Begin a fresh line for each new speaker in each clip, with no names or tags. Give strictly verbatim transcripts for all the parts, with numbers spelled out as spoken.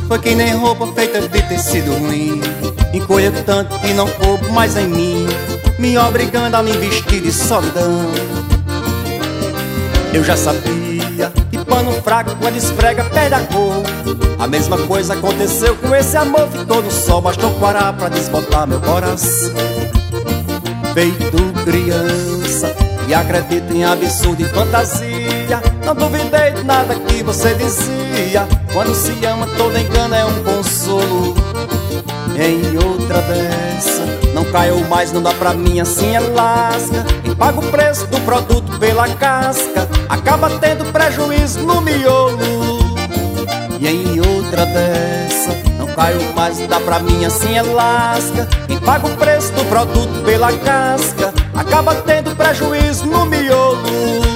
foi que nem roupa feita de tecido ruim. Encolheu tanto que não coube mais em mim, me obrigando a me vestir de solidão. Eu já sabia que pano fraco quando esfrega perde a cor. A mesma coisa aconteceu com esse amor, ficou no sol, bastou parar pra desbotar meu coração. Feito criança e acredito em absurdo e fantasia, não duvidei de nada que você dizia. Quando se ama todo engano é um consolo. Em outra dessa não caiu mais, não dá pra mim, assim é lasca. Quem paga o preço do produto pela casca acaba tendo prejuízo no miolo. E em outra dessa não caiu mais, não dá pra mim, assim é lasca. Quem paga o preço do produto pela casca acaba tendo prejuízo no miolo.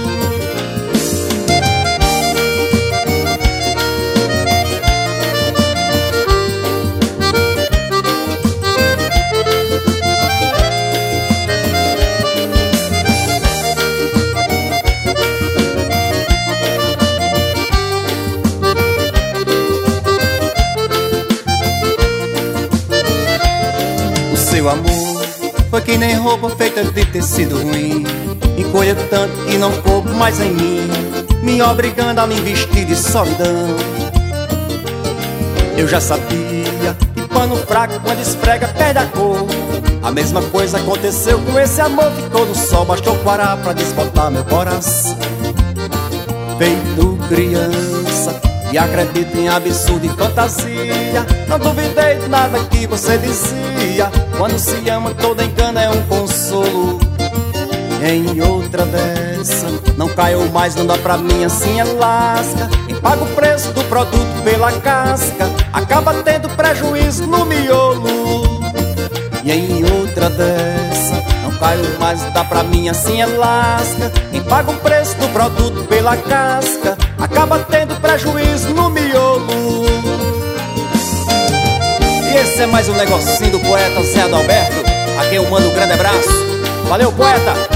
Seu amor foi que nem roupa feita de tecido ruim, encolheu tanto que não coube mais em mim, me obrigando a me vestir de solidão. Eu já sabia que pano fraco quando esfrega perde a cor. A mesma coisa aconteceu com esse amor, ficou no sol, bastou parar pra desbotar meu coração. Feito criança e acredito em absurdo e fantasia, não duvidei de nada que você dizia. Quando se ama todo engano é um consolo. Em outra dessa não caiu mais, não dá pra mim, assim é lasca. Quem paga o preço do produto pela casca acaba tendo prejuízo no miolo. E em outra dessa não caiu mais, não dá pra mim, assim é lasca. Quem paga o preço do produto pela casca acaba tendo prejuízo no miolo. E esse é mais um negocinho do poeta Zé Adalberto, a quem eu mando um grande abraço. Valeu, poeta!